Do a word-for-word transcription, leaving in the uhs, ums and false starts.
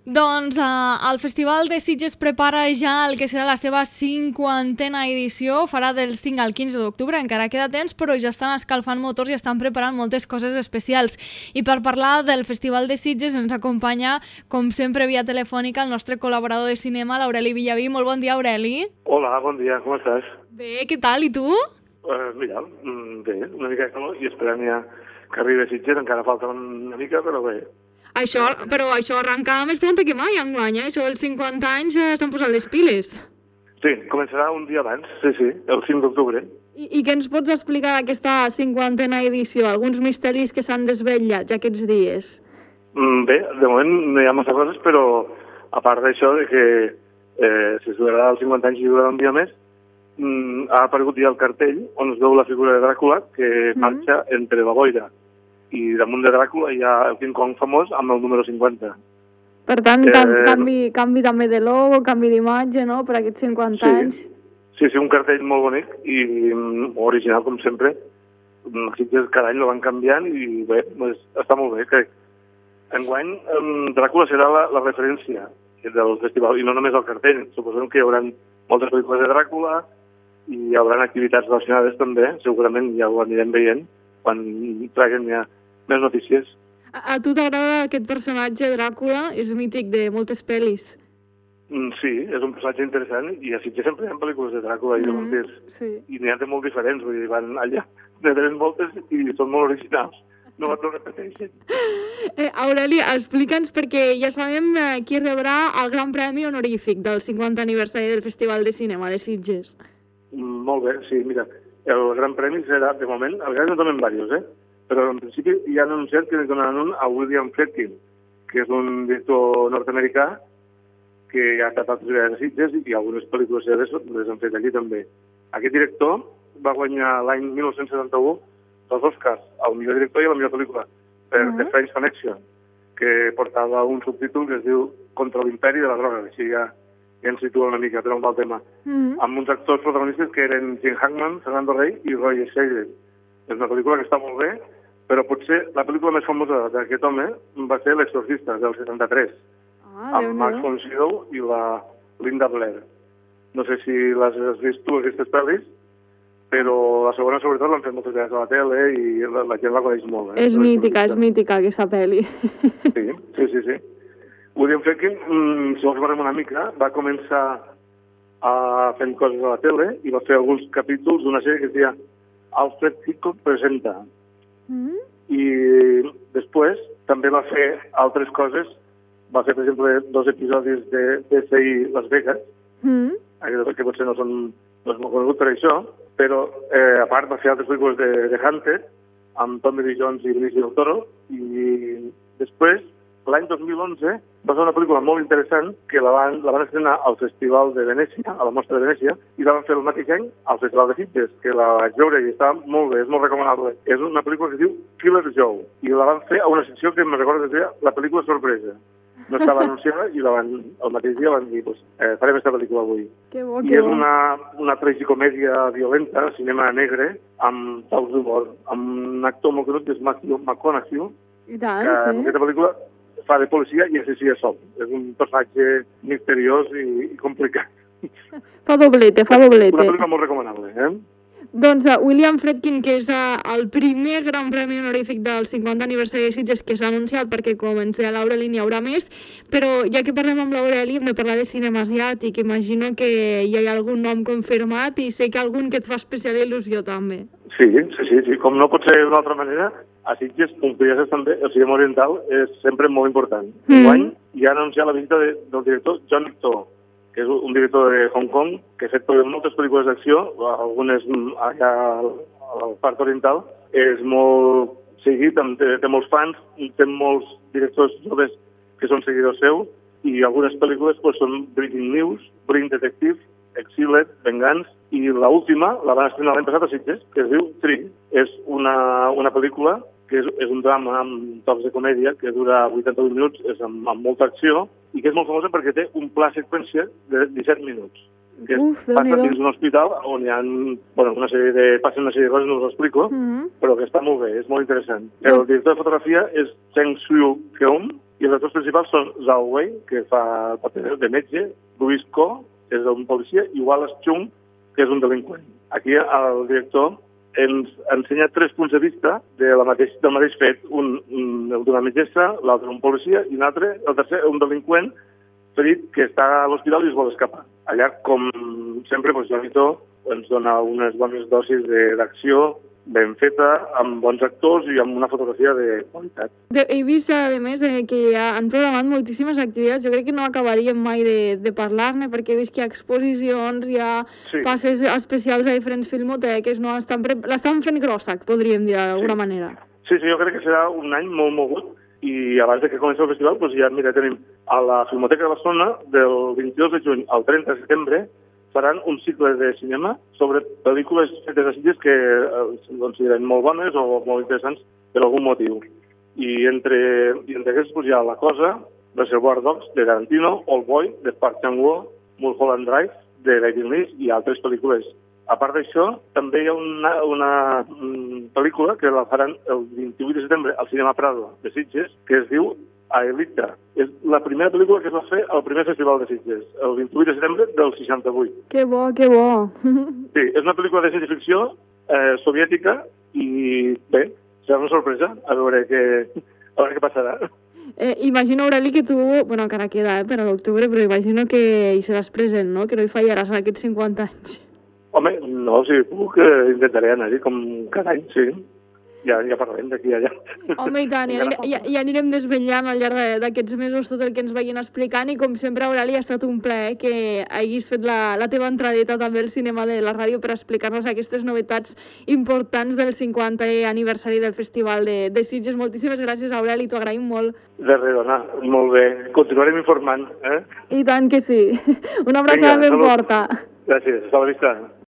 Doncs eh, el Festival de Sitges prepara ja el que serà la seva cinquantena edició, farà del cinc al quinze d'octubre, encara queda temps, però ja estan escalfant motors i estan preparant moltes coses especials. I per parlar del Festival de Sitges ens acompanya, com sempre, via telefònica, el nostre col·laborador de cinema, l'Aureli Villaví. Molt bon dia, Aureli. Hola, bon dia, com estàs? Bé, què tal, i tu? Uh, mira, bé, una mica de calor i esperant ja que arribi a Sitges, encara falta una mica, però bé. Això, però això arrenca més prompte que mai, enguany, eh? Això dels cinquanta anys eh, s'han posat les piles. Sí, començarà un dia abans, sí, sí, el cinc d'octubre. I, I què ens pots explicar d'aquesta cinquantena edició? Alguns misteris que s'han desvetllat ja aquests dies? Mm, bé, de moment no hi ha massa coses, però a part d'això de que eh, si es durarà els cinquanta anys i durarà un dia més, mm, ha aparegut ja el cartell on es veu la figura de Dràcula que mm. marxa entre la boira. I damunt de Dràcula hi ha el King Kong famós amb el número cinquanta. Per tant, can, eh, canvi, canvi també de logo, canvi d'imatge, no?, per aquests cinquanta sí, anys. Sí, sí, un cartell molt bonic i mm, original, com sempre. Sitges cada any lo van canviant i bé, pues, està molt bé, crec. Enguany, um, Dràcula serà la, la referència del festival, i no només el cartell. Suposem que hi haurà moltes pel·lícules de Dràcula i hi haurà activitats relacionades també, segurament ja ho anirem veient quan traguen ja més notícies. A, a tu t'agrada aquest personatge, Dràcula? És mític de moltes pel·lis. Mm, sí, és un personatge interessant i a Sitges sempre hi ha pel·lícules de Dràcula i de vampirs. Mm, sí. I n'hi ha de molt diferents, vull dir, van allà, ne tenen moltes i són molt originals. No no repeteixen. Eh, Aureli, explica'ns, perquè ja sabem eh, qui rebrà el Gran Premi Honorífic del cinquanta aniversari del Festival de Cinema de Sitges. Mm, molt bé, sí, mira, el Gran Premi serà, de moment, el Gran Premi en diversos, eh? Però en principi ja han anunciat que li donaran un a William Friedkin, que és un director nord-americà que ja ha estat altres vegades a Sitges i algunes pel·lícules seves les han fet allí també. Aquest director va guanyar l'any mil nou-cents setanta-u dels Oscars, el millor director i la millor pel·lícula, per uh -huh. The French Connection, que portava un subtítol que es diu Contra l'imperi de la droga, així ja, ja ens situa una mica per on va el tema. Uh -huh. Amb uns actors protagonistes que eren Jim Hackman, Fernando Rey i Roy Scheider. És una pel·lícula que està molt bé, però potser la pel·lícula més famosa d'aquest home va ser L'Exorcista, del setanta-tres, ah, amb Max von Sydow i la Linda Blair. No sé si les has vist tu, aquestes pel·lis, però la segona, sobretot, l'han fet moltes vegades a la tele i la, la gent la coneix molt. Eh? És mítica, és mítica, aquesta pel·li. Sí, sí, sí. sí. William Friedkin, mm, si vols veurem una mica, va començar a fent coses a la tele i va fer alguns capítols d'una sèrie que es deia Alfred Hitchcock presenta. Mm. I després també va fer altres coses. Va fer, per exemple, dos episodis de C S I Las Vegas, mm. que potser no són no és molt conegut per això, però eh, a part va fer altres pel·lícules de, de Hunter amb Tommy Lee Jones i Benicio del Toro, i després l'any dos mil onze va fer una pel·lícula molt interessant que la van, la van estrenar al Festival de Venècia, a la Mostra de Venècia, i la van fer el mateix any al Festival de Sitges, que la vaig veure i està molt bé, és molt recomanable. És una pel·lícula que es diu Killer Joe, i la van fer a una secció que me recordo que es deia la pel·lícula sorpresa. No estava anunciada i la van, el mateix dia van dir, pues, eh, farem aquesta pel·lícula avui. Que bo, I que és bo. una, una tragicomèdia violenta, cinema negre, amb taus d'humor, amb un actor molt conut que és Matthew McConaughey, I tant, que sí. en aquesta pel·lícula fa de policia i assassí a sol. És un personatge misteriós i, i complicat. Fa doblete, fa doblete. Una pel·lícula molt recomanable, eh? Doncs uh, William Friedkin, que és uh, el primer Gran Premi Honorífic del cinquanta aniversari de Sitges que s'ha anunciat, perquè com ens deia l'Aureli n'hi haurà més, però ja que parlem amb l'Aureli hem de parlar de cinema asiàtic. Imagino que hi ha algun nom confirmat i sé que algun que et fa especial il·lusió també. Sí, sí, sí, sí. Com no pot ser d'una altra manera, a Sitges, com que ja saps també, el cinema oriental és sempre molt important. Mm. Enguany ja ha anunciat la visita de, del director John Lik-to, que és un director de Hong Kong, que ha fet moltes pel·lícules d'acció, algunes allà al part oriental. És molt seguit, té, té molts fans, té molts directors joves que són seguidors seus, i algunes pel·lícules pues, són Breaking News, Bring Detective, Exiled, Vengeance, i l'última la van estrenar l'any passat a Sitges, que es diu Tree. És una, una pel·lícula que és, és un drama amb tocs de comèdia que dura vuitanta-vuit minuts, és amb, amb molta acció, i que és molt famosa perquè té un pla seqüència de disset minuts. Que Uf, passa dins d'un hospital on hi ha bueno, una sèrie de, passen una sèrie de coses, no us ho explico, mm -hmm. però que està molt bé, és molt interessant. El director de fotografia és Cheng Siu Keum, i els actors principals són Zhao Wei, que fa el paper de metge, Louis Ko, que és un policia, i Wallace Chung, que és un delinqüent. Aquí el director ens ensenya tres punts de vista de la mateix, del mateix fet. Un, un el d'una metgessa, l'altre un policia, i un altre, el tercer, un delinqüent ferit que està a l'hospital i es vol escapar. Allà, com sempre, doncs, l'editor ens dona unes bones dosis d'acció ben feta, amb bons actors i amb una fotografia de qualitat. De, he vist, a més, eh, que ja han programat moltíssimes activitats. Jo crec que no acabaríem mai de, de parlar-ne, perquè he vist que hi ha exposicions, hi ha sí. passes especials a diferents filmoteques, no? Estan pre... l'estan fent grossa, podríem dir d'alguna sí. manera. Sí, sí, jo crec que serà un any molt mogut, i abans de que comenci el festival, doncs ja, mira, tenim a la Filmoteca de Barcelona, del vint-i-dos de juny al trenta de setembre, faran un cicle de cinema sobre pel·lícules fetes a Sitges que es consideren molt bones o molt interessants per algun motiu. I entre, i entre aquestes doncs, hi ha La Cosa, Reservoir Dogs, de Tarantino, Old Boy, de Park Chan-wook, Mulholland Drive, de David Lynch i altres pel·lícules. A part d'això, també hi ha una, una um, pel·lícula que la faran el vint-i-vuit de setembre al Cinema Prado de Sitges, que es diu Aelita. És la primera pel·lícula que es va fer al primer festival de Sitges, el vint-i-vuit de setembre del seixanta-vuit. Que bo, que bo. Sí, és una pel·lícula de ciència-ficció eh, soviètica i bé, serà una sorpresa, a veure què, a veure què passarà. Eh, imagino, Aureli, que tu, bueno, encara queda eh, per a l'octubre, però imagino que hi seràs present, no? Que no hi fallaràs en aquests cinquanta anys. Home, no, si puc, eh, intentaré anar-hi com cada any, sí. Ja, ja parlarem d'aquí allà. Home, i tant, ja, ja, ja anirem desvetllant al llarg d'aquests mesos tot el que ens vagin explicant, i com sempre, Aureli, ha estat un plaer que hagis fet la, la teva entradeta també al cinema de la ràdio per explicar-nos aquestes novetats importants del cinquantè aniversari del Festival de, de Sitges. Moltíssimes gràcies, Aureli, t'ho agraïm molt. De res, dona, molt bé. Continuarem informant, eh? I tant que sí. Una abraçada ben forta. Gràcies, hasta la vista.